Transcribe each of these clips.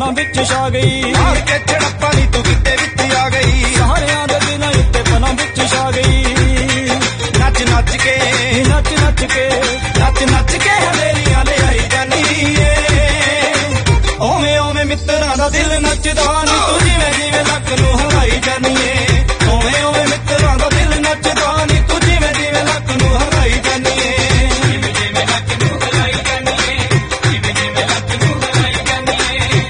ਦਿਲਾਂ ਵਿੱਚ ਛਾ ਗਈ। ਮਾਰ ਕੇ ਝੜਪਾਂ ਨੀ ਤੂੰ ਕਿਤੇ ਵਿੱਚ ਆ ਗਈ। ਸਾਰਿਆਂ ਦੇ ਦਿਲਾਂ ਉੱਤੇ ਪਲਾਂ ਵਿੱਚ ਛਾ ਗਈ। ਨੱਚ ਨੱਚ ਕੇ ਨੱਚ ਨੱਚ ਕੇ ਨੱਚ ਨੱਚ ਕੇ ਹਵੇਲੀਆਂ ਲਿਆਈ ਜਾਨੀ ਏ। ਓਵੇਂ ਓਵੇਂ ਮਿੱਤਰਾਂ ਦਾ ਦਿਲ ਨੱਚਦਾ ਨੀ ਤੂੰ ਜਿਵੇਂ ਜਿਵੇਂ ਲੱਕ ਨੂੰ ਹਲਾਈ ਜਾਨੀ ਏ। ਓਵੇਂ ਓਵੇਂ ਮਿੱਤਰਾਂ ਦਾ ਦਿਲ ਨੱਚਦਾ ਨੀ ਤੂੰ ਜਿਵੇਂ ਜਿਵੇਂ ਲੱਕ ਨੂੰ ਹਲਾਈ ਜਾਨੀ ਏ। ਜਿਵੇਂ ਜਿਵੇਂ ਲੱਕ ਨੂੰ ਹਲਾਈ ਜਾਨੀ ਏ। ਜਿਵੇਂ ਜਿਵੇਂ ਲੱਕ ਨੂੰ ਹਲਾਈ ਜਾਨੀ ਏ।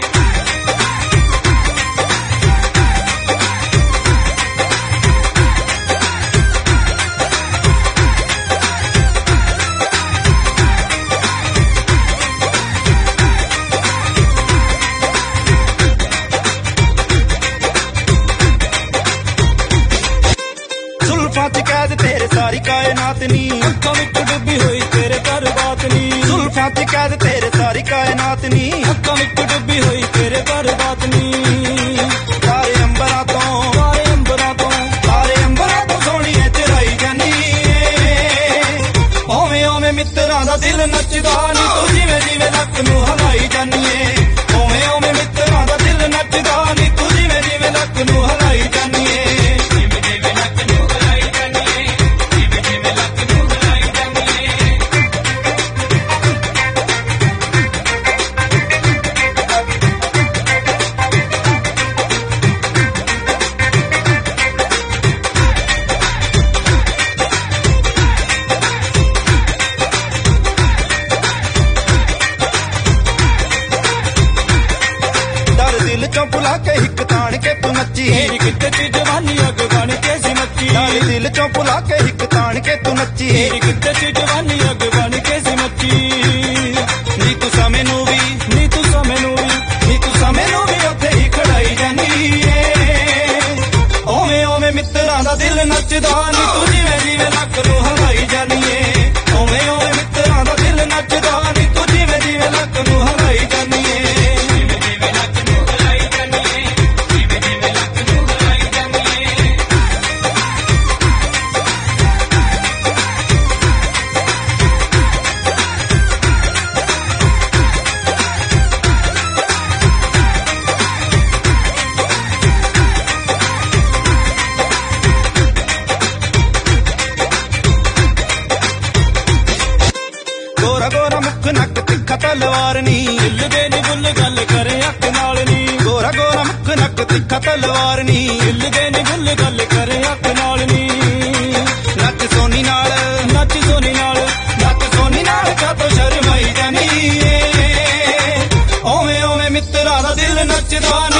ਜ਼ੁਲਫਾਂ 'ਚ ਕੈਦ ਤੇਰੇ ਸਾਰੀ ਕਾਇਨਾਤ ਨੀ। ਅੱਖਾਂ ਵਿੱਚ ਡੁੱਬੀ ਹੋਈ ਤੇਰੇ ਬਰਬਾਦ ਨੀ। ਜ਼ੁਲਫਾਂ 'ਚ ਕੈਦ ਤੇਰੇ ਸਾਰੀ ਕਾਇਨਾਤ ਨੀ। ਅੱਖਾਂ ਵਿੱਚ ਡੁੱਬੀ ਹੋਈ ਤੇਰੇ ਬਰਬਾਦ ਨੀ। ਸਾਰੇ ਅੰਬਰਾਂ ਤੋਂ ਸਾਰੇ ਅੰਬਰਾਂ ਤੋਂ ਸਾਰੇ ਅੰਬਰਾਂ ਤੋਂ ਸੋਹਣੀਏ ਚਰਾਈ ਜਾਨੀ ਏ। ਓਵੇਂ ਓਵੇਂ ਮਿੱਤਰਾਂ ਦਾ ਦਿਲ ਨੱਚਦਾ ਨੀ ਤੂੰ ਜਿਵੇਂ ਜਿਵੇਂ ਲੱਕ ਨੂੰ ਹਲਾਈ ਜਾਨੀ ਏ। ਓਵੇਂ ਓਵੇਂ ਮਿੱਤਰਾਂ ਦਾ ਦਿਲ ਨੱਚਦਾ ਨੀ ਤੂੰ ਜਿਵੇਂ ਜਿਵੇਂ ਲੱਕ ਨੂੰ ਹਲਾਈ ਜਾਨੀ ਏ। ਜਿਵੇਂ ਜਿਵੇਂ ਲੱਕ ਨੂੰ ਹਲਾਈ ਜਾਨੀ ਏ। ਜਿਵੇਂ ਜਿਵੇਂ ਲੱਕ ਨੂੰ ਹਲਾਈ ਜਾਨੀ ਏ। ਡਰ ਦਿਲ ਚੋਂ ਭੁਲਾ ਕੇ ਹਿੱਕ ਤਾਣ ਕੇ ਤੂੰ ਨੱਚੀ। ਮੇਰੀ ਕਿਤੇ ਚ ਜਵਾਨੀ ਅੱਗ ਬਣ ਕੇ ਸੀ ਮੱਚੀ। ਡਰ ਦਿਲ ਚੋਂ ਭੁਲਾ ਕੇ ਹਿੱਕ ਤਾਣ ਕੇ ਤੂੰ ਨੱਚੀ। ਮੇਰੀ ਕਿਤੇ ਚ ਜਵਾਨੀ ਅੱਗ ਬਣ ਕੇ ਸੀ ਮੱਚੀ। ਨੀ ਤੂੰ ਸਮੇਂ ਨੂੰ ਵੀ ਨੀ ਤੂੰ ਸਮੇਂ ਨੂੰ ਵੀ ਨੀ ਤੂੰ ਸਮੇਂ ਨੂੰ ਵੀ ਉੱਥੇ ਹੀ ਖੜਾਈ ਜਾਨੀ ਏ। ਓਵੇਂ ਓਵੇਂ ਮਿੱਤਰਾਂ ਦਾ ਦਿਲ ਨੱਚਦਾ ਨੀ ਤੂੰ ਜਿਵੇਂ ਜਿਵੇਂ ਲੱਕ ਨੂੰ ਹਲਾਈ ਜਾਨੀ ਏ। ਓਵੇਂ ਓਵੇਂ ਮਿੱਤਰਾਂ ਦਾ ਦਿਲ ਨੱਚਦਾ ਨੀ ਤੂੰ ਜਿਵੇਂ ਜਿਵੇਂ ਲੱਕ ਨੂੰ ਹਲਾਈ ਜਾਨੀ ਏ। ਜਿਵੇਂ ਜਿਵੇਂ ਲੱਕ ਨੂੰ ਹਲਾਈ ਜਾਨੀ ਏ। ਜਿਵੇਂ ਜਿਵੇਂ ਲੱਕ ਨੂੰ ਹਲਾਈ ਜਾਨੀ ਏ। ਗੋਰਾ ਗੋਰਾ ਮੁੱਖ ਨੱਕ ਤਿੱਖਾ ਤਲਵਾਰ ਨੀ। ਦਿਲ ਦੇ ਨੀ ਬੁੱਲ ਗੱਲ ਕਰੇ ਅੱਖ ਨਾਲ ਨੀ। ਗੋਰਾ ਗੋਰਾ ਮੁੱਖ ਨੱਕ ਤਿੱਖਾ ਤਲਵਾਰ ਨੀ। ਦਿਲ ਦੇ ਨੀ ਬੁੱਲ ਗੱਲ ਕਰੇ ਅੱਖ ਨਾਲ ਨੀ। ਨੱਚ ਸੋਨੀ ਨਾਲ ਨੱਚ ਸੋਨੀ ਨਾਲ ਨੱਚ ਸੋਨੀ ਨਾਲ ਕਾਤੋਂ ਸ਼ਰਮਾਈ ਜਾਨੀ ਏ। ਓਵੇਂ ਓਵੇਂ ਮਿੱਤਰਾਂ ਦਾ ਦਿਲ ਨੱਚਦਾ ਨੀ